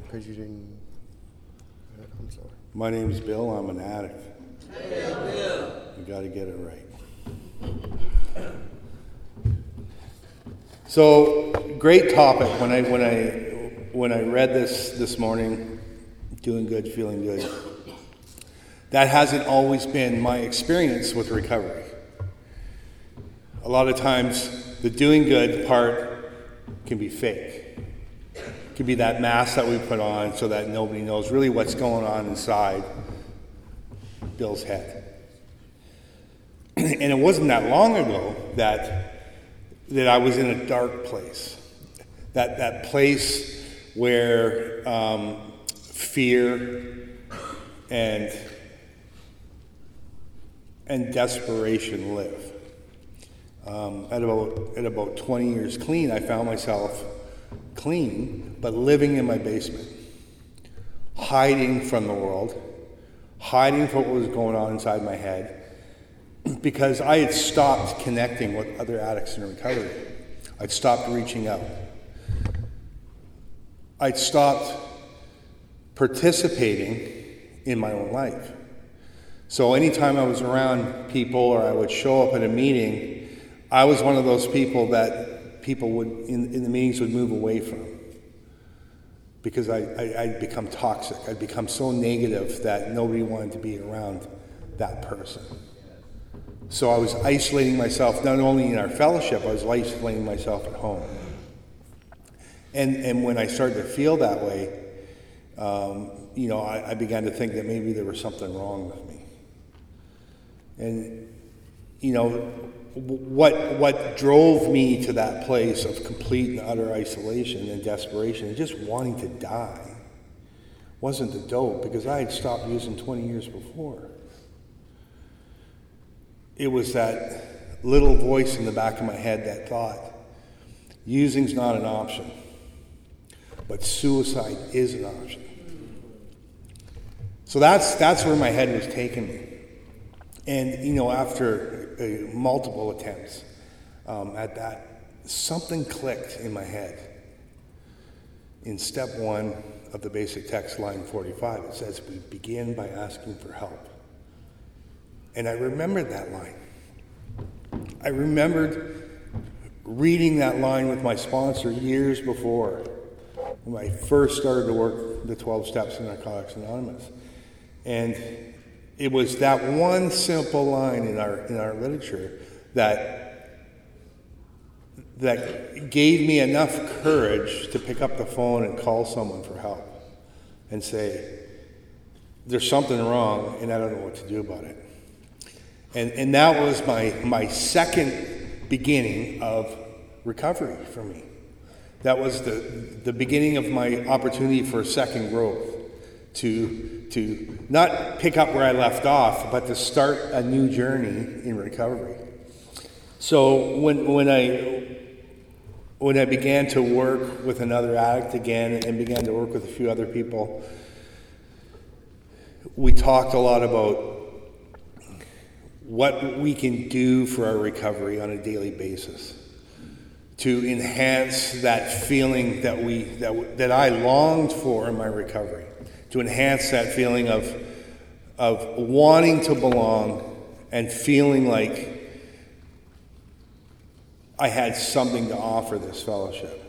because you didn't. I'm sorry. My name's Bill. I'm an addict. Hey, Bill. You got to get it right. So, great topic. When I read this morning, doing good, feeling good. That hasn't always been my experience with recovery. A lot of times, the doing good part can be fake. It can be that mask that we put on so that nobody knows really what's going on inside Bill's head. And it wasn't that long ago that I was in a dark place. That place where fear and desperation live. At about 20 years clean, I found myself clean, but living in my basement, hiding from the world, hiding from what was going on inside my head, because I had stopped connecting with other addicts in recovery. I'd stopped reaching out. I'd stopped participating in my own life. So anytime I was around people or I would show up at a meeting, I was one of those people that people would, in the meetings, would move away from. Because I'd become toxic. I'd become so negative that nobody wanted to be around that person. So I was isolating myself, not only in our fellowship, I was isolating myself at home. And when I started to feel that way, I began to think that maybe there was something wrong with me. And, what drove me to that place of complete and utter isolation and desperation and just wanting to die wasn't the dope, because I had stopped using 20 years before. It was that little voice in the back of my head that thought, using's not an option, but suicide is an option. So that's where my head was taking me. And, after multiple attempts at that, something clicked in my head. In step 1 of the basic text, line 45, it says, we begin by asking for help. And I remembered that line. I remembered reading that line with my sponsor years before, when I first started to work the 12 steps in Narcotics Anonymous. And it was that one simple line in our literature that gave me enough courage to pick up the phone and call someone for help and say, there's something wrong and I don't know what to do about it. And that was my second beginning of recovery for me. That was the beginning of my opportunity for second growth, to not pick up where I left off, but to start a new journey in recovery. So when I began to work with another addict again and began to work with a few other people, we talked a lot about what we can do for our recovery on a daily basis to enhance that feeling that I longed for in my recovery, to enhance that feeling of wanting to belong and feeling like I had something to offer this fellowship.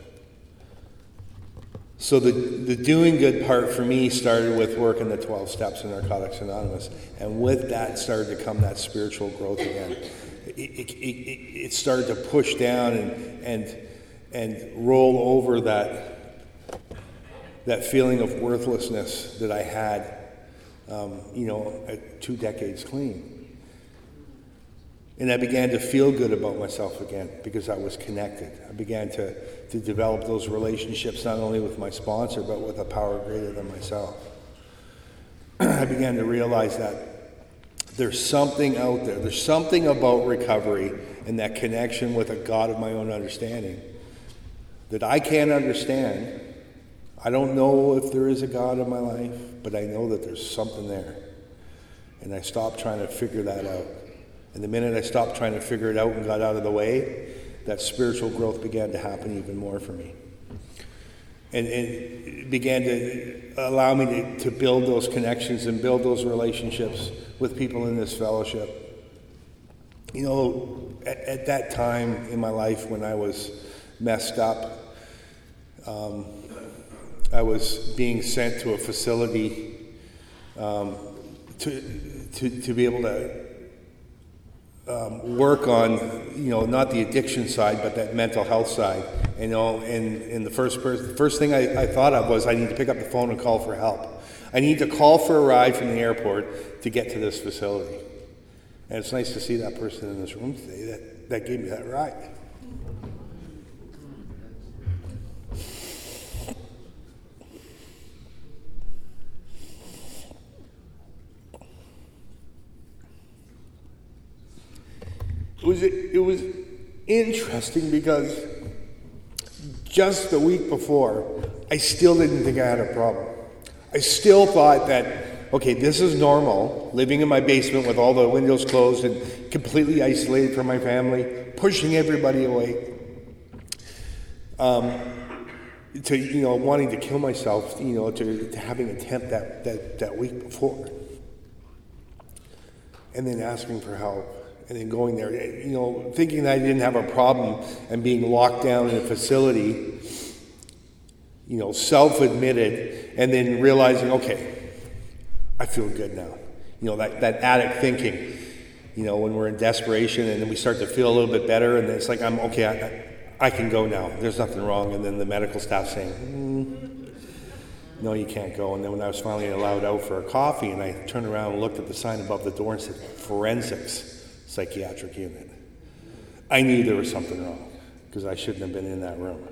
So the doing good part for me started with working the 12 steps in Narcotics Anonymous, and with that started to come that spiritual growth again. It started to push down and roll over that feeling of worthlessness that I had, at 2 decades clean. And I began to feel good about myself again because I was connected. I began to develop those relationships not only with my sponsor, but with a power greater than myself. I began to realize that there's something out there. There's something about recovery and that connection with a God of my own understanding that I can't understand. I don't know if there is a God in my life, but I know that there's something there. And I stopped trying to figure that out. And the minute I stopped trying to figure it out and got out of the way, that spiritual growth began to happen even more for me. And it began to allow me to build those connections and build those relationships with people in this fellowship. You know, at that time in my life when I was messed up, I was being sent to a facility to be able to work on, you know, not the addiction side, but that mental health side. You know, and the first thing I thought of was I need to pick up the phone and call for help. I need to call for a ride from the airport to get to this facility. And it's nice to see that person in this room today that gave me that ride. It was interesting because just the week before, I still didn't think I had a problem. I still thought that, okay, this is normal, living in my basement with all the windows closed and completely isolated from my family, pushing everybody away, to, you know, wanting to kill myself, you know, to having an attempt that week before. And then asking for help. And then going there, you know, thinking that I didn't have a problem and being locked down in a facility, you know, self-admitted, and then realizing, okay, I feel good now. You know, that addict thinking, you know, when we're in desperation and then we start to feel a little bit better and then it's like, I'm okay, I can go now. There's nothing wrong. And then the medical staff saying, no, you can't go. And then when I was finally allowed out for a coffee and I turned around and looked at the sign above the door and said, forensics. Psychiatric unit. I knew there was something wrong because I shouldn't have been in that room.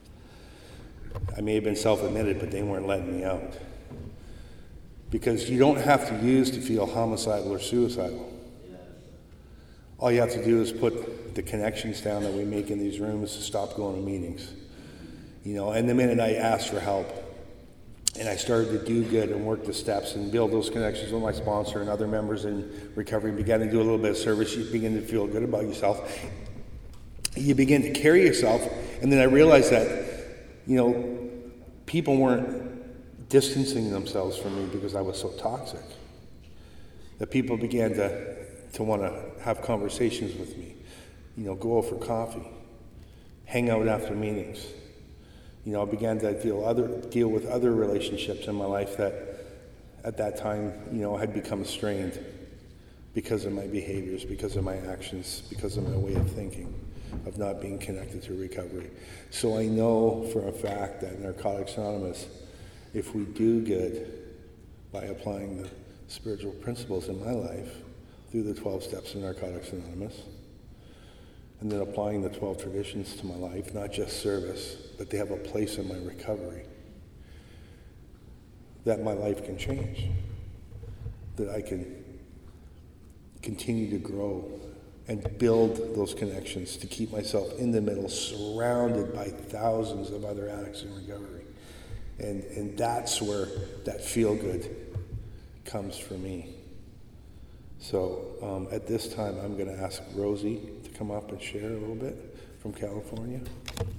I may have been self-admitted, but they weren't letting me out. Because you don't have to use to feel homicidal or suicidal. All you have to do is put the connections down that we make in these rooms to stop going to meetings. You know, and the minute I asked for help, and I started to do good and work the steps and build those connections with my sponsor and other members in recovery, began to do a little bit of service, you begin to feel good about yourself. You begin to carry yourself, and then I realized that, you know, people weren't distancing themselves from me because I was so toxic. That people began to want to have conversations with me, you know, go out for coffee, hang out after meetings. You know, I began to deal with other relationships in my life that at that time, you know, had become strained because of my behaviors, because of my actions, because of my way of thinking, of not being connected to recovery. So I know for a fact that Narcotics Anonymous, if we do good by applying the spiritual principles in my life through the 12 steps of Narcotics Anonymous, and then applying the 12 traditions to my life, not just service, but they have a place in my recovery, that my life can change, that I can continue to grow and build those connections to keep myself in the middle, surrounded by thousands of other addicts in recovery. And that's where that feel-good comes for me. So at this time, I'm going to ask Rosie to come up and share a little bit from California.